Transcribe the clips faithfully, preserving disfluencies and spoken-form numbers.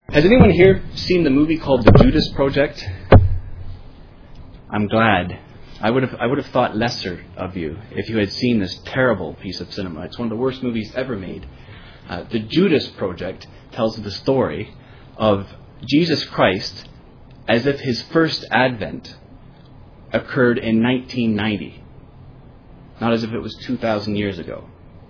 Has anyone here seen the movie called The Judas Project? I'm glad. I would have I would have thought lesser of you if you had seen this terrible piece of cinema. It's one of the worst movies ever made. Uh, the Judas Project tells the story of Jesus Christ as if his first advent occurred in nineteen ninety, not as if it was two thousand years ago.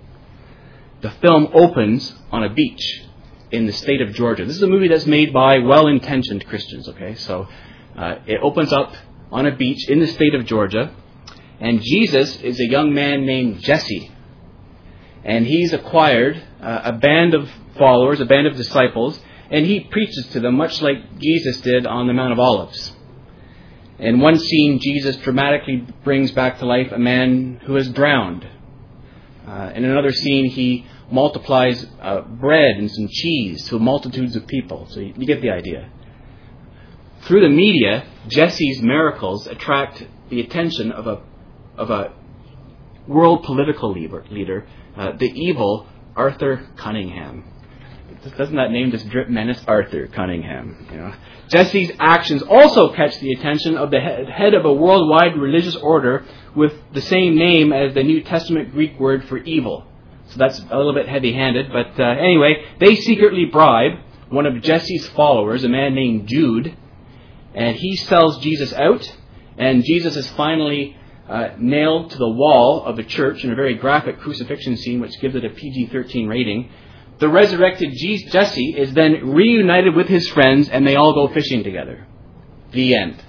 The film opens on a beach in the state of Georgia. This is a movie that's made by well-intentioned Christians, okay? So uh, it opens up on a beach in the state of Georgia, and Jesus is a young man named Jesse. And he's acquired uh, a band of followers, a band of disciples, and he preaches to them much like Jesus did on the Mount of Olives. In one scene, Jesus dramatically brings back to life a man who has drowned. Uh, in another scene, he multiplies uh, bread and some cheese to multitudes of people. So you, you get the idea. Through the media, Jesse's miracles attract the attention of a of a world political leader, leader uh, the evil Arthur Cunningham. Doesn't that name just drip menace? Arthur Cunningham. You know, Jesse's actions also catch the attention of the head of a worldwide religious order with the same name as the New Testament Greek word for evil. So that's a little bit heavy-handed, but uh, anyway, they secretly bribe one of Jesse's followers, a man named Jude, and he sells Jesus out, and Jesus is finally uh, nailed to the wall of a church in a very graphic crucifixion scene, which gives it a P G thirteen rating. The resurrected Jesse is then reunited with his friends, and they all go fishing together. The end.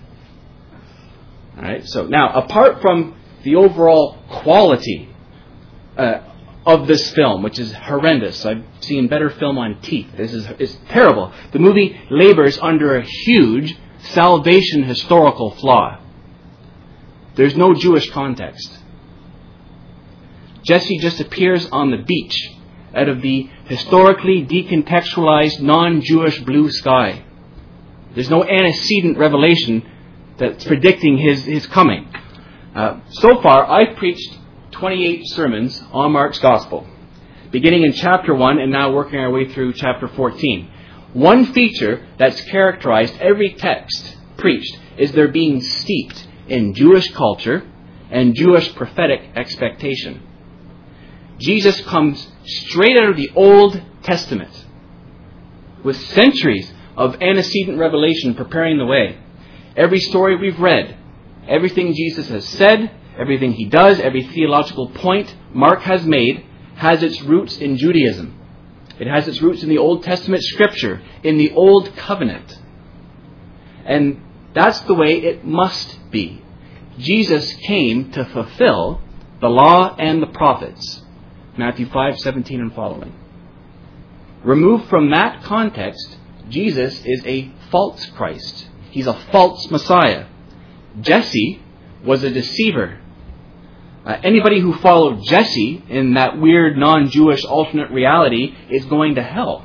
All right. So now, apart from the overall quality uh, of this film, which is horrendous, I've seen better film on teeth. This is is terrible. The movie labors under a huge salvation historical flaw. There's no Jewish context. Jesse just appears on the beach out of the historically decontextualized non-Jewish blue sky. There's no antecedent revelation that's predicting his, his coming. Uh, so far, I've preached twenty-eight sermons on Mark's Gospel, beginning in chapter one and now working our way through chapter fourteen. One feature that's characterized every text preached is their being steeped in Jewish culture and Jewish prophetic expectation. Jesus comes straight out of the Old Testament with centuries of antecedent revelation preparing the way. Every story we've read, everything Jesus has said, everything he does, every theological point Mark has made has its roots in Judaism. It has its roots in the Old Testament Scripture, in the Old Covenant. And that's the way it must be. Jesus came to fulfill the law and the prophets. Matthew five seventeen and following. Removed from that context, Jesus is a false Christ. He's a false Messiah. Jesse was a deceiver. Uh, anybody who followed Jesse in that weird non-Jewish alternate reality is going to hell.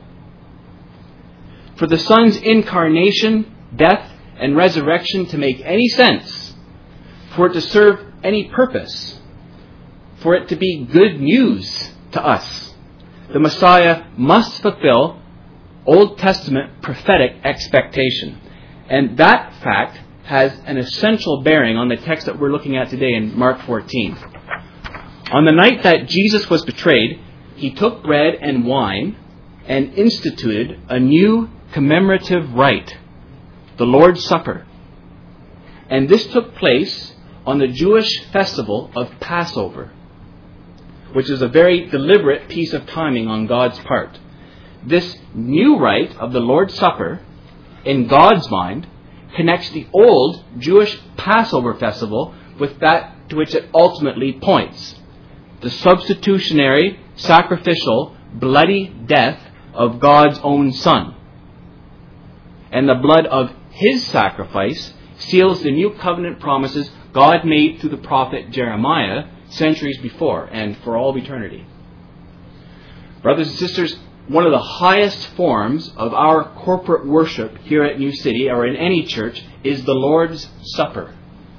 For the Son's incarnation, death, and resurrection to make any sense, for it to serve any purpose, for it to be good news to us, the Messiah must fulfill Old Testament prophetic expectation. And that fact has an essential bearing on the text that we're looking at today in Mark fourteen. On the night that Jesus was betrayed, he took bread and wine and instituted a new commemorative rite, the Lord's Supper. And this took place on the Jewish festival of Passover, which is a very deliberate piece of timing on God's part. This new rite of the Lord's Supper, in God's mind, connects the old Jewish Passover festival with that to which it ultimately points. The substitutionary, sacrificial, bloody death of God's own Son. And the blood of His sacrifice seals the new covenant promises God made through the prophet Jeremiah centuries before and for all of eternity. Brothers and sisters, one of the highest forms of our corporate worship here at New City or in any church is the Lord's Supper.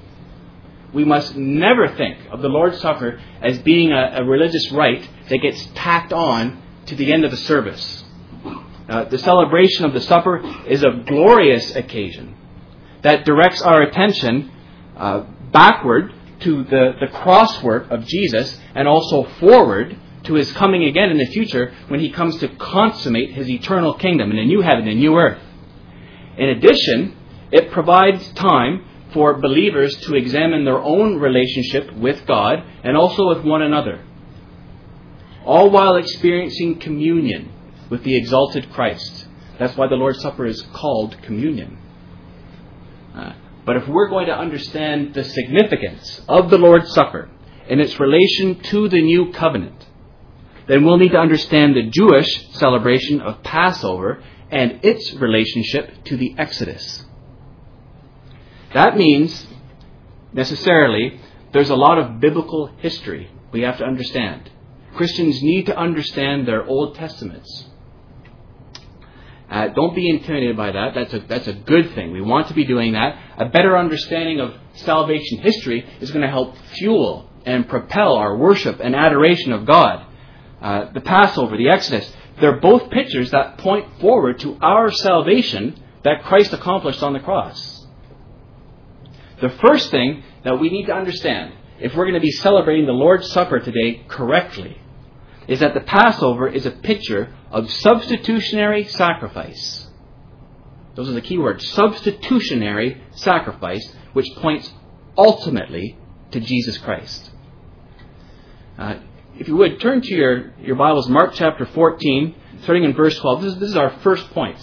We must never think of the Lord's Supper as being a, a religious rite that gets tacked on to the end of the service. Uh, the celebration of the supper is a glorious occasion that directs our attention uh, backward to the, the cross work of Jesus, and also forward to His coming again in the future when He comes to consummate His eternal kingdom in a new heaven and new earth. In addition, it provides time for believers to examine their own relationship with God and also with one another, all while experiencing communion with the exalted Christ. That's why the Lord's Supper is called communion. Uh, but if we're going to understand the significance of the Lord's Supper in its relation to the new covenant, then we'll need to understand the Jewish celebration of Passover and its relationship to the Exodus. That means, necessarily, there's a lot of biblical history we have to understand. Christians need to understand their Old Testaments. Uh, don't be intimidated by that. That's a, that's a good thing. We want to be doing that. A better understanding of salvation history is going to help fuel and propel our worship and adoration of God. Uh, the Passover, the Exodus, they're both pictures that point forward to our salvation that Christ accomplished on the cross. The first thing that we need to understand, if we're going to be celebrating the Lord's Supper today correctly, is that the Passover is a picture of substitutionary sacrifice. Those are the key words. Substitutionary sacrifice, which points ultimately to Jesus Christ. Uh, if you would, turn to your, your Bibles, Mark chapter fourteen, starting in verse twelve. This is, this is our first point.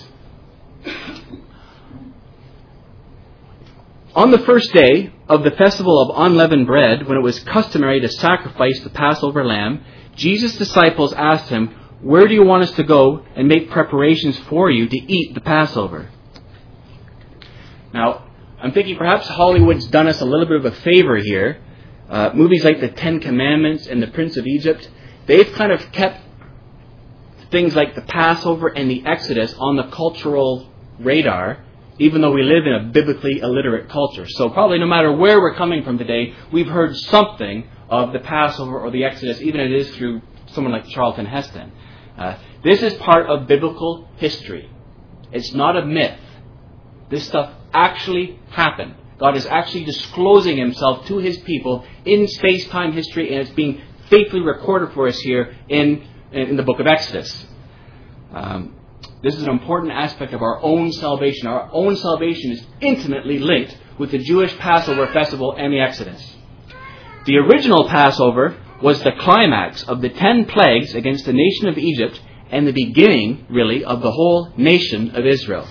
On the first day of the festival of unleavened bread, when it was customary to sacrifice the Passover lamb, Jesus' disciples asked Him, "Where do you want us to go and make preparations for you to eat the Passover?" Now, I'm thinking perhaps Hollywood's done us a little bit of a favor here. Uh, movies like The Ten Commandments and The Prince of Egypt, they've kind of kept things like the Passover and the Exodus on the cultural radar, even though we live in a biblically illiterate culture. So probably no matter where we're coming from today, we've heard something of the Passover or the Exodus, even if it is through someone like Charlton Heston. Uh, this is part of biblical history. It's not a myth. This stuff actually happened. God is actually disclosing Himself to His people in space-time history, and it's being faithfully recorded for us here in, in the book of Exodus. Um, this is an important aspect of our own salvation. Our own salvation is intimately linked with the Jewish Passover festival and the Exodus. The original Passover was the climax of the ten plagues against the nation of Egypt and the beginning, really, of the whole nation of Israel.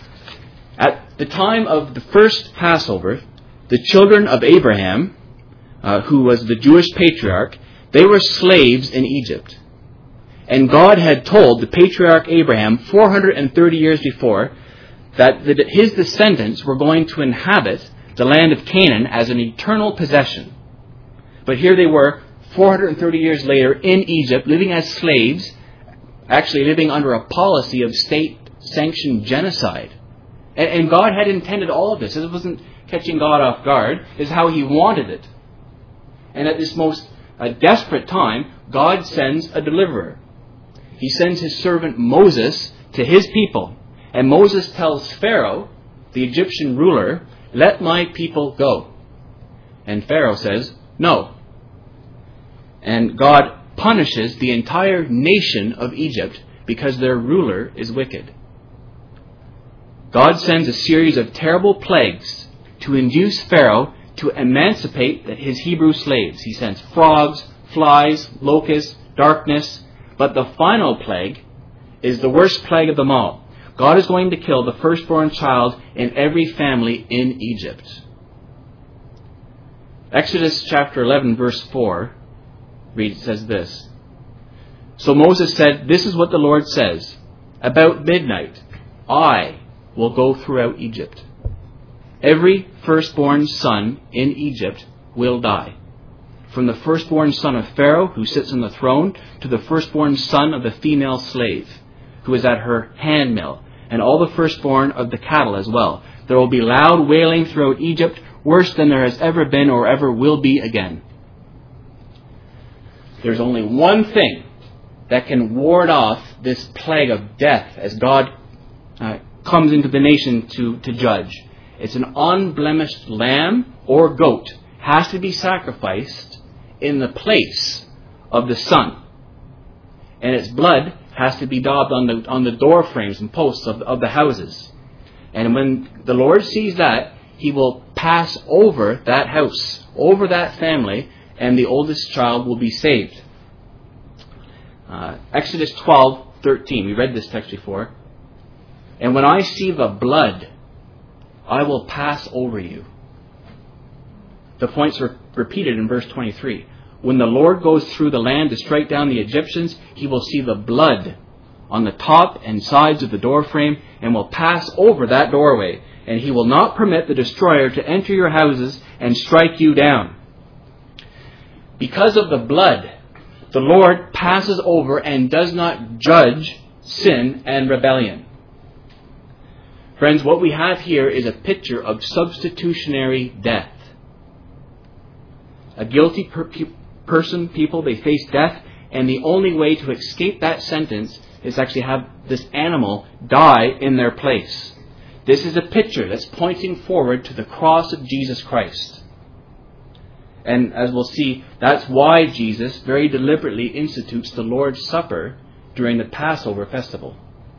At the time of the first Passover, the children of Abraham, uh, who was the Jewish patriarch, they were slaves in Egypt. And God had told the patriarch Abraham four hundred thirty years before that the, his descendants were going to inhabit the land of Canaan as an eternal possession. But here they were, four hundred thirty years later, in Egypt, living as slaves, actually living under a policy of state-sanctioned genocide. And, and God had intended all of this. It wasn't catching God off guard. It's how He wanted it. And at this most uh, desperate time, God sends a deliverer. He sends His servant Moses to His people. And Moses tells Pharaoh, the Egyptian ruler, "Let my people go." And Pharaoh says, "No." And God punishes the entire nation of Egypt because their ruler is wicked. God sends a series of terrible plagues to induce Pharaoh to emancipate his Hebrew slaves. He sends frogs, flies, locusts, darkness. But the final plague is the worst plague of them all. God is going to kill the firstborn child in every family in Egypt. Exodus chapter eleven, verse four reads, says this. So Moses said, "This is what the Lord says. About midnight, I will go throughout Egypt. Every firstborn son in Egypt will die. From the firstborn son of Pharaoh, who sits on the throne, to the firstborn son of the female slave, who is at her handmill, and all the firstborn of the cattle as well. There will be loud wailing throughout Egypt, worse than there has ever been or ever will be again." There's only one thing that can ward off this plague of death as God uh, comes into the nation to, to judge. It's an unblemished lamb or goat has to be sacrificed in the place of the Son. And its blood has to be daubed on the on the door frames and posts of, of the houses. And when the Lord sees that, He will pass over that house, over that family, and the oldest child will be saved. Uh, Exodus twelve thirteen. We read this text before. And when I see the blood, I will pass over you. The points are repeated in verse twenty-three. When the Lord goes through the land to strike down the Egyptians, He will see the blood on the top and sides of the doorframe and will pass over that doorway. And He will not permit the destroyer to enter your houses and strike you down. Because of the blood, the Lord passes over and does not judge sin and rebellion. Friends, what we have here is a picture of substitutionary death. A guilty per- pe- person, people, they face death, and the only way to escape that sentence is to actually have this animal die in their place. This is a picture that's pointing forward to the cross of Jesus Christ. And as we'll see, that's why Jesus very deliberately institutes the Lord's Supper during the Passover festival.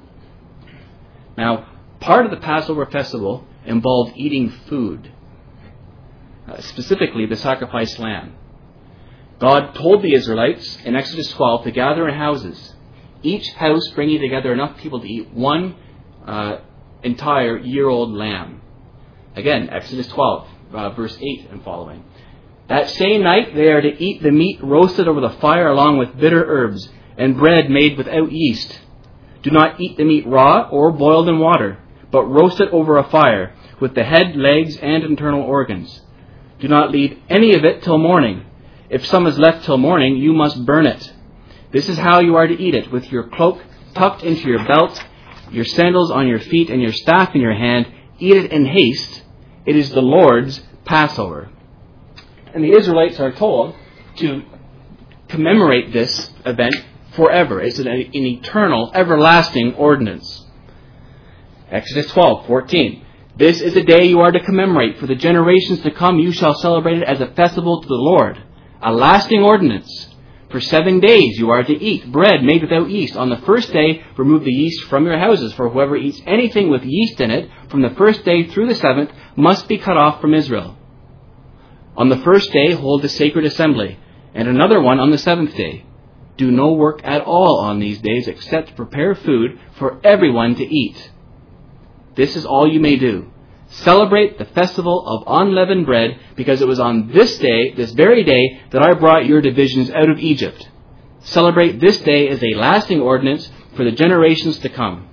Now, part of the Passover festival involved eating food, uh, specifically the sacrificed lamb. God told the Israelites in Exodus twelve to gather in houses, each house bringing together enough people to eat one uh, entire year-old lamb. Again, Exodus twelve, uh, verse eight and following. That same night they are to eat the meat roasted over the fire along with bitter herbs and bread made without yeast. Do not eat the meat raw or boiled in water, but roast it over a fire with the head, legs, and internal organs. Do not leave any of it till morning. If some is left till morning, you must burn it. This is how you are to eat it, with your cloak tucked into your belt, your sandals on your feet, and your staff in your hand. Eat it in haste. It is the Lord's Passover. And the Israelites are told to commemorate this event forever. It's an, an eternal, everlasting ordinance. Exodus twelve fourteen. This is a day you are to commemorate. For the generations to come you shall celebrate it as a festival to the Lord, a lasting ordinance. For seven days you are to eat bread made without yeast. On the first day remove the yeast from your houses. For whoever eats anything with yeast in it from the first day through the seventh must be cut off from Israel. On the first day hold a sacred assembly, and another one on the seventh day. Do no work at all on these days except prepare food for everyone to eat. This is all you may do. Celebrate the festival of unleavened bread, because it was on this day, this very day, that I brought your divisions out of Egypt. Celebrate this day as a lasting ordinance for the generations to come.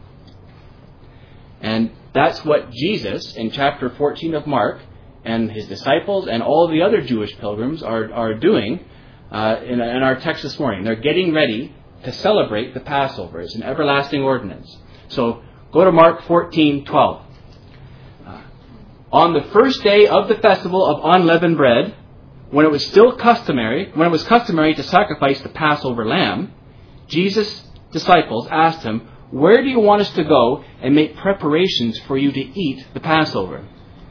And that's what Jesus, in chapter fourteen of Mark, and his disciples and all the other Jewish pilgrims are, are doing uh, in, in our text this morning. They're getting ready to celebrate the Passover. It's an everlasting ordinance. So go to Mark fourteen twelve. Uh, on the first day of the festival of unleavened bread, when it was still customary, when it was customary to sacrifice the Passover lamb, Jesus' disciples asked him, "Where do you want us to go and make preparations for you to eat the Passover?"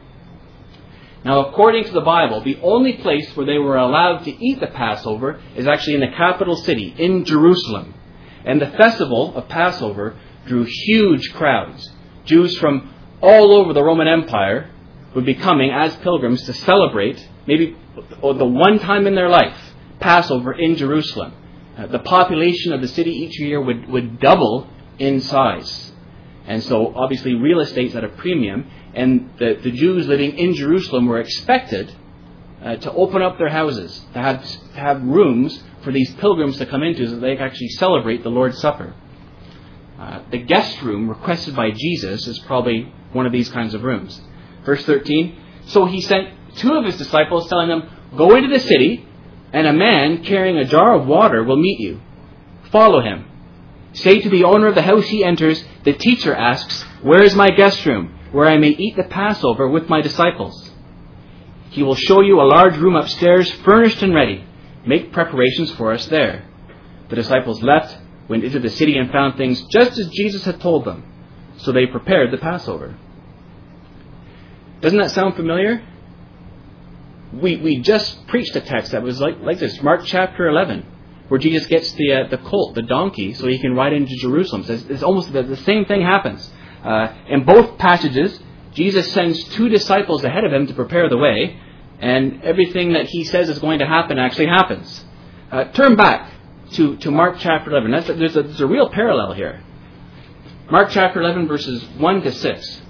Now, according to the Bible, the only place where they were allowed to eat the Passover is actually in the capital city, in Jerusalem. And the festival of Passover drew huge crowds. Jews from all over the Roman Empire would be coming as pilgrims to celebrate, maybe the one time in their life, Passover in Jerusalem. Uh, the population of the city each year would, would double in size. And so, obviously, real estate's at a premium. And the, the Jews living in Jerusalem were expected uh, to open up their houses, to have, to have rooms for these pilgrims to come into so that they could actually celebrate the Lord's Supper. Uh, the guest room requested by Jesus is probably one of these kinds of rooms. Verse thirteen, so he sent two of his disciples telling them, "Go into the city, and a man carrying a jar of water will meet you. Follow him. Say to the owner of the house he enters, the teacher asks, 'Where is my guest room, where I may eat the Passover with my disciples?' He will show you a large room upstairs, furnished and ready. Make preparations for us there." The disciples left, went into the city and found things just as Jesus had told them. So they prepared the Passover. Doesn't that sound familiar? We we just preached a text that was like, like this, Mark chapter eleven, where Jesus gets the uh, the colt, the donkey, so he can ride into Jerusalem. So it's, it's almost the, the same thing happens. Uh, in both passages, Jesus sends two disciples ahead of him to prepare the way, and everything that he says is going to happen actually happens. Uh, turn back to, to Mark chapter eleven. That's a, there's, a, there's a real parallel here. Mark chapter eleven, verses one to six.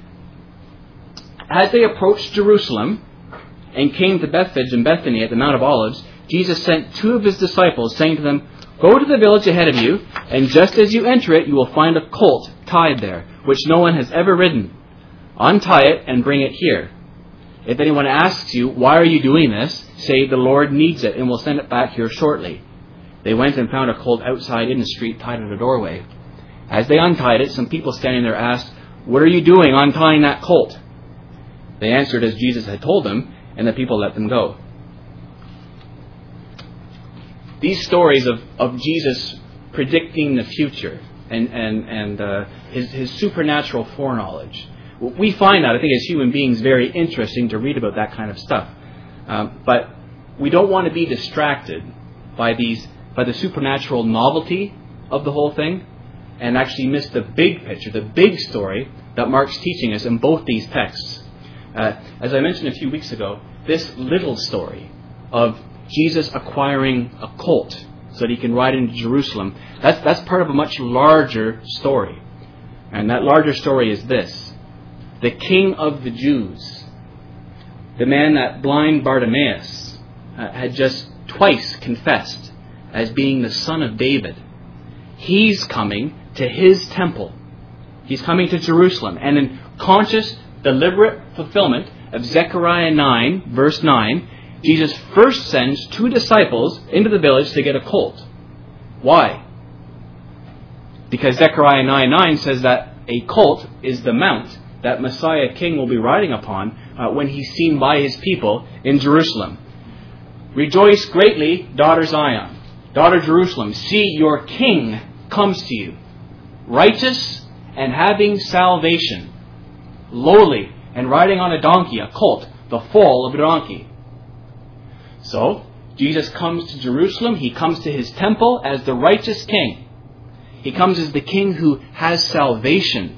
As they approached Jerusalem and came to Bethphage and Bethany at the Mount of Olives, Jesus sent two of his disciples, saying to them, "Go to the village ahead of you, and just as you enter it, you will find a colt tied there, which no one has ever ridden. Untie it and bring it here. If anyone asks you, 'Why are you doing this?' say, 'The Lord needs it, and will send it back here shortly.'" They went and found a colt outside in the street, tied at a doorway. As they untied it, some people standing there asked, "What are you doing untying that colt?" They answered as Jesus had told them, and the people let them go. These stories of, of Jesus predicting the future and, and, and uh, his, his supernatural foreknowledge, we find that, I think, as human beings, very interesting to read about that kind of stuff. Um, but we don't want to be distracted by these by the supernatural novelty of the whole thing and actually miss the big picture, the big story that Mark's teaching us in both these texts. Uh, as I mentioned a few weeks ago, this little story of Jesus acquiring a colt so that he can ride into Jerusalem, that's, that's part of a much larger story. And that larger story is this: the King of the Jews, the man that blind Bartimaeus uh, had just twice confessed as being the son of David, he's coming to his temple. He's coming to Jerusalem. And in conscious, deliberate fulfillment of Zechariah nine, verse nine, Jesus first sends two disciples into the village to get a colt. Why? Because Zechariah nine nine says that a colt is the mount that Messiah King will be riding upon uh, when he's seen by his people in Jerusalem. "Rejoice greatly, daughter Zion, daughter Jerusalem. See, your King comes to you, righteous and having salvation, lowly and riding on a donkey, a colt, the foal of a donkey." So, Jesus comes to Jerusalem. He comes to his temple as the righteous king. He comes as the king who has salvation,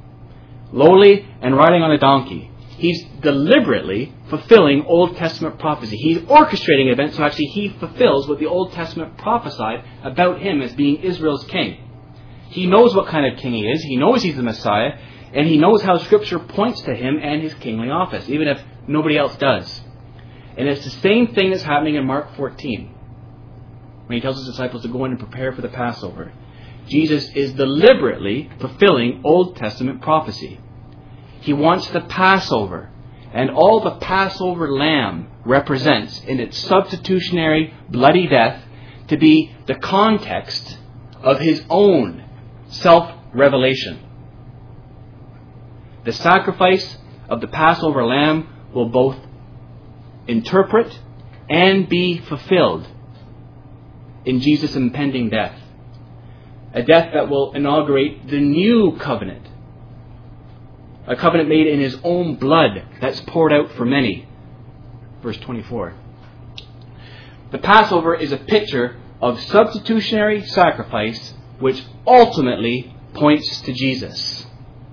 lowly and riding on a donkey. He's deliberately fulfilling Old Testament prophecy. He's orchestrating events so actually he fulfills what the Old Testament prophesied about him as being Israel's king. He knows what kind of king he is. He knows he's the Messiah. And he knows how Scripture points to him and his kingly office, even if nobody else does. And it's the same thing that's happening in Mark fourteen, when he tells his disciples to go in and prepare for the Passover. Jesus is deliberately fulfilling Old Testament prophecy. He wants the Passover, and all the Passover lamb represents in its substitutionary bloody death to be the context of his own self-revelation. The sacrifice of the Passover lamb will both interpret and be fulfilled in Jesus' impending death. A death that will inaugurate the new covenant. A covenant made in his own blood that's poured out for many. Verse twenty-four. The Passover is a picture of substitutionary sacrifice which ultimately points to Jesus.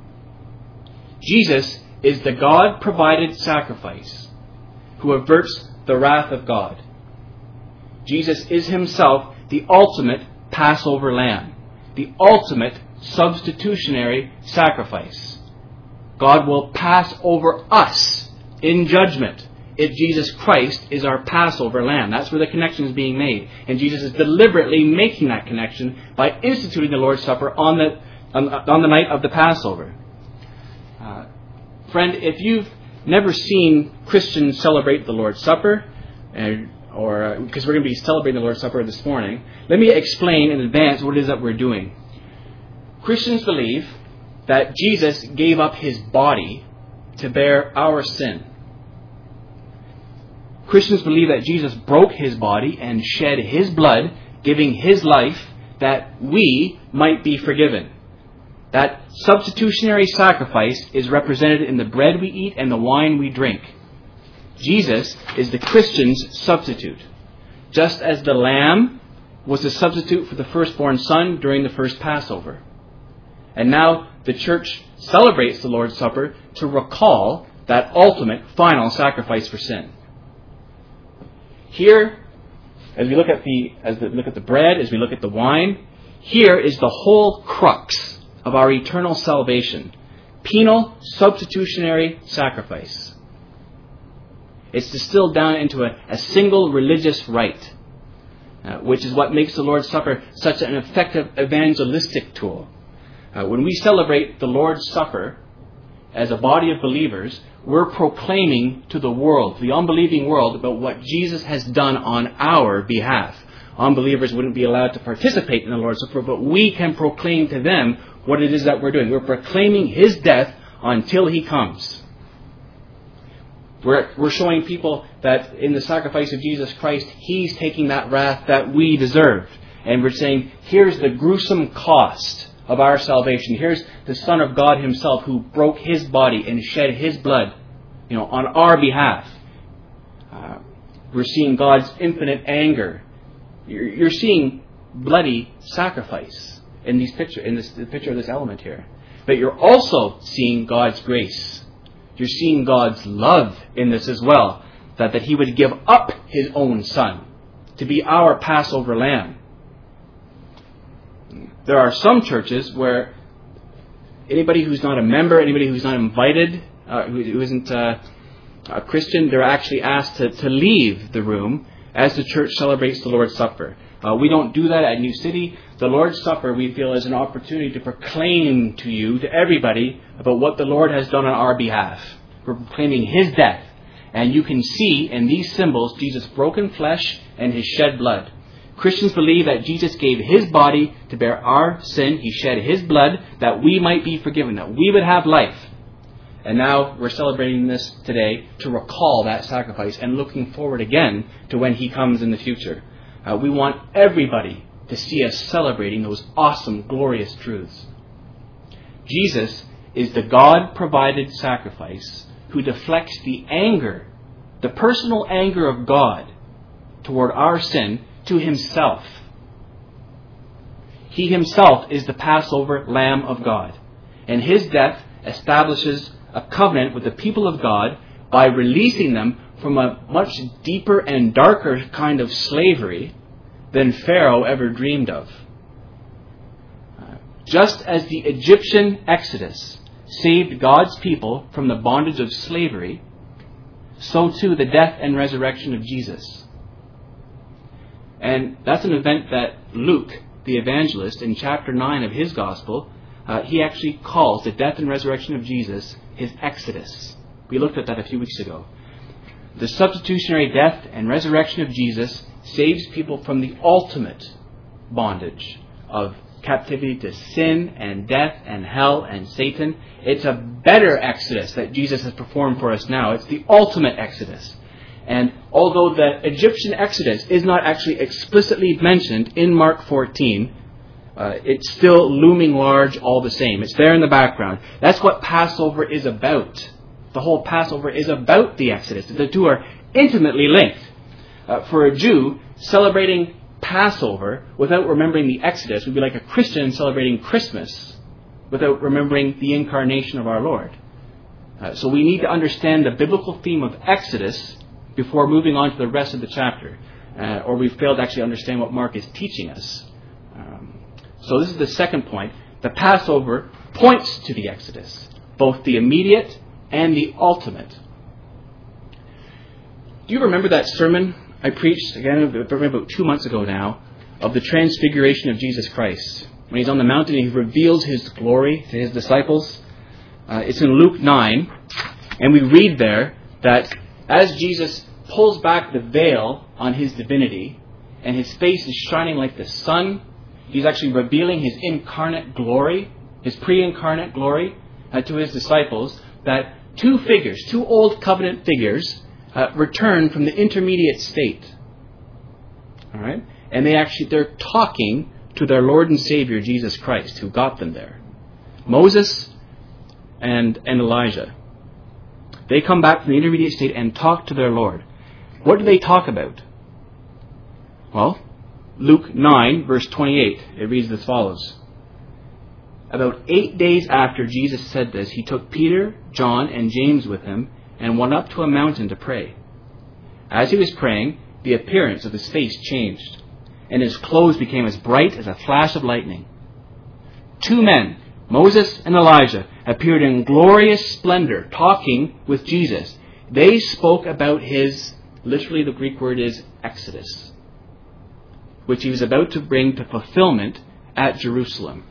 Jesus is the God-provided sacrifice who averts the wrath of God. Jesus is himself the ultimate Passover lamb, the ultimate substitutionary sacrifice. God will pass over us in judgment if Jesus Christ is our Passover lamb. That's where the connection is being made. And Jesus is deliberately making that connection by instituting the Lord's Supper on the, on, on the night of the Passover. Uh, friend, if you've never seen Christians celebrate the Lord's Supper, and, or because uh, we're going to be celebrating the Lord's Supper this morning, let me explain in advance what it is that we're doing. Christians believe that Jesus gave up his body to bear our sin. Christians believe that Jesus broke his body and shed his blood, giving his life that we might be forgiven. That substitutionary sacrifice is represented in the bread we eat and the wine we drink. Jesus is the Christian's substitute. Just as the lamb was the substitute for the firstborn son during the first Passover. And now the church celebrates the Lord's Supper to recall that ultimate, final sacrifice for sin. Here, as we look at the as we look at the bread, as we look at the wine, here is the whole crux of our eternal salvation. Penal substitutionary sacrifice. It's distilled down into a, a single religious rite, uh, which is what makes the Lord's Supper such an effective evangelistic tool. Uh, when we celebrate the Lord's Supper as a body of believers, we're proclaiming to the world, the unbelieving world, about what Jesus has done on our behalf. Unbelievers wouldn't be allowed to participate in the Lord's Supper, but we can proclaim to them what it is that we're doing. We're proclaiming His death until He comes. We're, we're showing people that in the sacrifice of Jesus Christ, He's taking that wrath that we deserved. And we're saying, here's the gruesome cost of our salvation. Here's the Son of God Himself who broke His body and shed His blood, you know, on our behalf. Uh, we're seeing God's infinite anger. You're, you're seeing bloody sacrifice in these picture, in this the picture of this element here. But you're also seeing God's grace. You're seeing God's love in this as well. That, that He would give up His own Son to be our Passover lamb. There are some churches where anybody who's not a member, anybody who's not invited, uh, who, who isn't uh, a Christian, they're actually asked to, to leave the room as the church celebrates the Lord's Supper. Uh, we don't do that at New City. The Lord's Supper, we feel, is an opportunity to proclaim to you, to everybody, about what the Lord has done on our behalf. We're proclaiming His death. And you can see in these symbols Jesus' broken flesh and His shed blood. Christians believe that Jesus gave His body to bear our sin. He shed His blood that we might be forgiven, that we would have life. And now we're celebrating this today to recall that sacrifice and looking forward again to when He comes in the future. Uh, we want everybody to see us celebrating those awesome, glorious truths. Jesus is the God-provided sacrifice who deflects the anger, the personal anger of God toward our sin to Himself. He Himself is the Passover Lamb of God. And His death establishes a covenant with the people of God by releasing them from a much deeper and darker kind of slavery than Pharaoh ever dreamed of. Just as the Egyptian Exodus saved God's people from the bondage of slavery, so too the death and resurrection of Jesus. And that's an event that Luke, the evangelist, in chapter nine of his gospel, uh, he actually calls the death and resurrection of Jesus his Exodus. We looked at that a few weeks ago. The substitutionary death and resurrection of Jesus saves people from the ultimate bondage of captivity to sin and death and hell and Satan. It's a better Exodus that Jesus has performed for us now. It's the ultimate Exodus. And although the Egyptian Exodus is not actually explicitly mentioned in Mark fourteen, uh, it's still looming large all the same. It's there in the background. That's what Passover is about. The whole Passover is about the Exodus. The two are intimately linked. Uh, for a Jew, celebrating Passover without remembering the Exodus would be like a Christian celebrating Christmas without remembering the incarnation of our Lord. Uh, so we need to understand the biblical theme of Exodus before moving on to the rest of the chapter. Uh, or we've failed to actually understand what Mark is teaching us. Um, so this is the second point. The Passover points to the Exodus, both the immediate and the ultimate. Do you remember that sermon I preached, again, about two months ago now, of the transfiguration of Jesus Christ? When He's on the mountain and He reveals His glory to His disciples. Uh, it's in Luke nine, and we read there that as Jesus pulls back the veil on His divinity, and His face is shining like the sun, He's actually revealing His incarnate glory, His pre-incarnate glory uh, to His disciples, that two figures, two old covenant figures, uh, return from the intermediate state. All right? And they actually, they're talking to their Lord and Savior, Jesus Christ, who got them there. Moses and, and Elijah. They come back from the intermediate state and talk to their Lord. What do they talk about? Well, Luke nine, verse twenty-eight, it reads as follows. About eight days after Jesus said this, he took Peter, John, and James with him and went up to a mountain to pray. As he was praying, the appearance of his face changed, and his clothes became as bright as a flash of lightning. Two men, Moses and Elijah, appeared in glorious splendor, talking with Jesus. They spoke about his, literally the Greek word is Exodus, which he was about to bring to fulfillment at Jerusalem.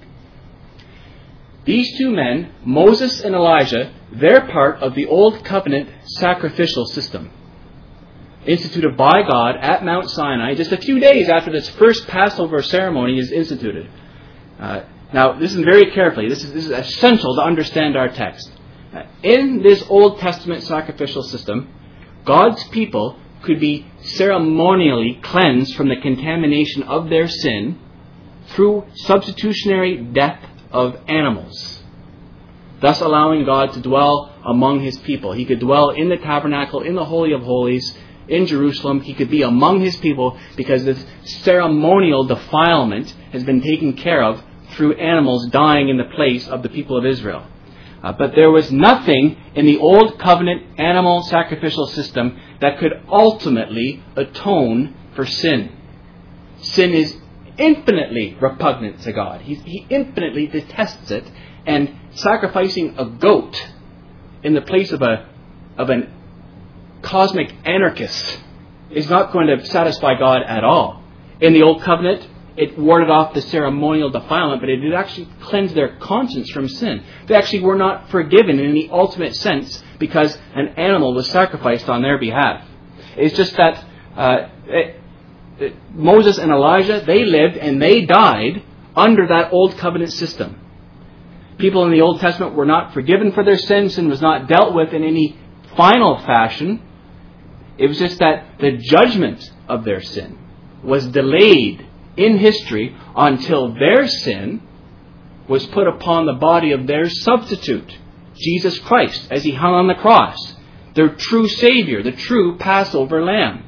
These two men, Moses and Elijah, they're part of the Old Covenant sacrificial system, instituted by God at Mount Sinai just a few days after this first Passover ceremony is instituted. Uh, now, listen very carefully. This is, this is essential to understand our text. Uh, in this Old Testament sacrificial system, God's people could be ceremonially cleansed from the contamination of their sin through substitutionary death of animals, thus allowing God to dwell among his people. He could dwell in the tabernacle, in the Holy of Holies, in Jerusalem. He could be among his people because this ceremonial defilement has been taken care of through animals dying in the place of the people of Israel. Uh, but there was nothing in the Old Covenant animal sacrificial system that could ultimately atone for sin. Sin is infinitely repugnant to God. He, he infinitely detests it, and sacrificing a goat in the place of a of an cosmic anarchist is not going to satisfy God at all. In the Old Covenant, it warded off the ceremonial defilement, but it did actually cleanse their conscience from sin. They actually were not forgiven in the ultimate sense because an animal was sacrificed on their behalf. It's just that uh, it, it, Moses and Elijah, they lived and they died under that Old Covenant system. People in the Old Testament were not forgiven for their sin. Sin was not dealt with in any final fashion. It was just that the judgment of their sin was delayed in history until their sin was put upon the body of their substitute, Jesus Christ, as he hung on the cross, their true Savior, the true Passover Lamb.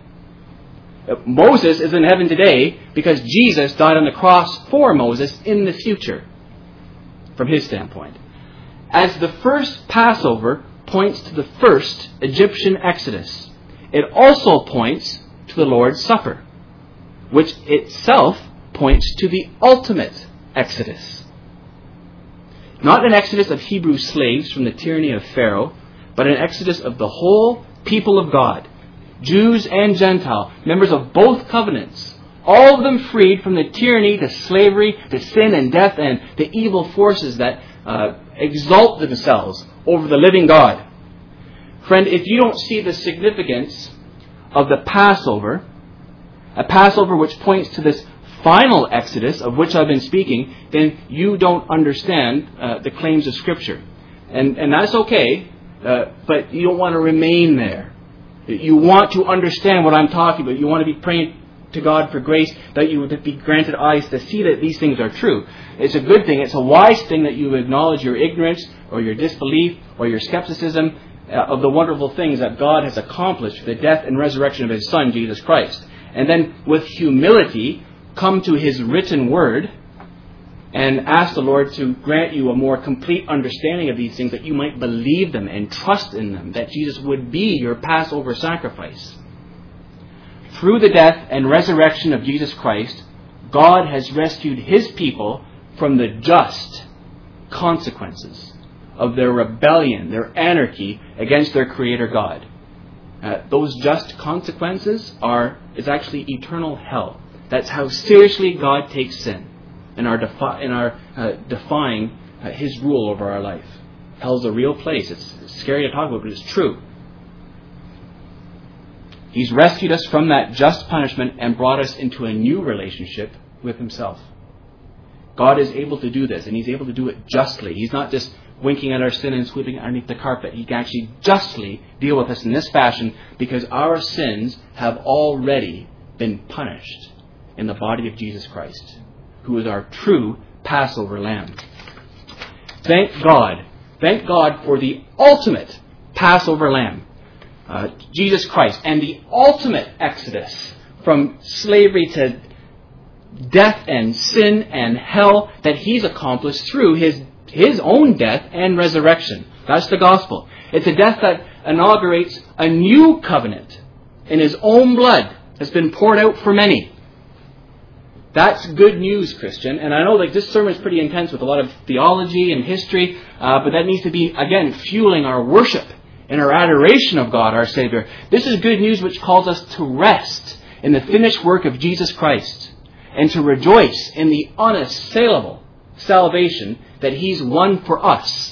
Moses is in heaven today because Jesus died on the cross for Moses in the future, from his standpoint. As the first Passover points to the first Egyptian Exodus, it also points to the Lord's Supper, which itself points to the ultimate Exodus. Not an exodus of Hebrew slaves from the tyranny of Pharaoh, but an exodus of the whole people of God, Jews and Gentile, members of both covenants, all of them freed from the tyranny, the slavery, the sin and death, and the evil forces that uh, exalt themselves over the living God. Friend, if you don't see the significance of the Passover, a Passover which points to this final Exodus of which I've been speaking, then you don't understand uh, the claims of Scripture. And, and that's okay, uh, but you don't want to remain there. You want to understand what I'm talking about. You want to be praying to God for grace that you would be granted eyes to see that these things are true. It's a good thing. It's a wise thing that you acknowledge your ignorance or your disbelief or your skepticism of the wonderful things that God has accomplished through the death and resurrection of His Son, Jesus Christ. And then with humility, come to His written word and ask the Lord to grant you a more complete understanding of these things, that you might believe them and trust in them, that Jesus would be your Passover sacrifice. Through the death and resurrection of Jesus Christ, God has rescued His people from the just consequences of their rebellion, their anarchy against their Creator God. Uh, those just consequences are is actually eternal hell. That's how seriously God takes sin and our defi- in our uh, defying uh, His rule over our life. Hell's a real place. It's, it's scary to talk about, but it's true. He's rescued us from that just punishment and brought us into a new relationship with Himself. God is able to do this, and He's able to do it justly. He's not just winking at our sin and sweeping it underneath the carpet. He can actually justly deal with us in this fashion because our sins have already been punished in the body of Jesus Christ. who is our true Passover lamb. Thank God. Thank God for the ultimate Passover lamb, uh, Jesus Christ, and the ultimate exodus from slavery to death and sin and hell that He's accomplished through His, His own death and resurrection. That's the gospel. It's a death that inaugurates a new covenant in His own blood that's been poured out for many. That's good news, Christian. And I know like this sermon is pretty intense with a lot of theology and history, uh, but that needs to be, again, fueling our worship and our adoration of God, our Savior. This is good news which calls us to rest in the finished work of Jesus Christ and to rejoice in the unassailable salvation that He's won for us.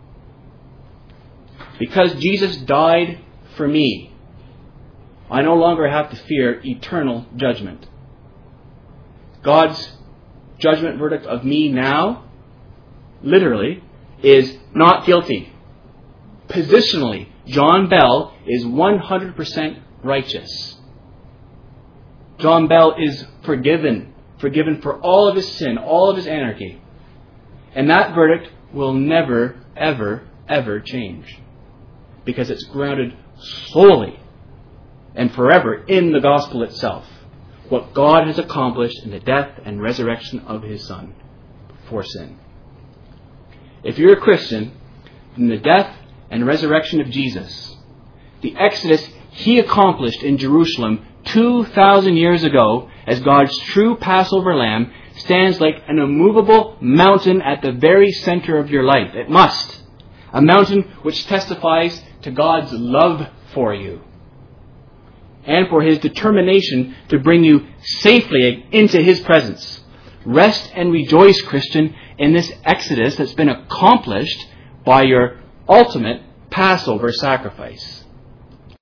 Because Jesus died for me, I no longer have to fear eternal judgment. God's judgment verdict of me now, literally, is not guilty. Positionally, John Bell is one hundred percent righteous. John Bell is forgiven. Forgiven for all of his sin, all of his anarchy. And that verdict will never, ever, ever change. Because it's grounded solely and forever in the gospel itself. What God has accomplished in the death and resurrection of His Son for sin. If you're a Christian, in the death and resurrection of Jesus, the exodus He accomplished in Jerusalem two thousand years ago as God's true Passover lamb stands like an immovable mountain at the very center of your life. It must. A mountain which testifies to God's love for you and for His determination to bring you safely into His presence. Rest and rejoice, Christian, in this exodus that's been accomplished by your ultimate Passover sacrifice.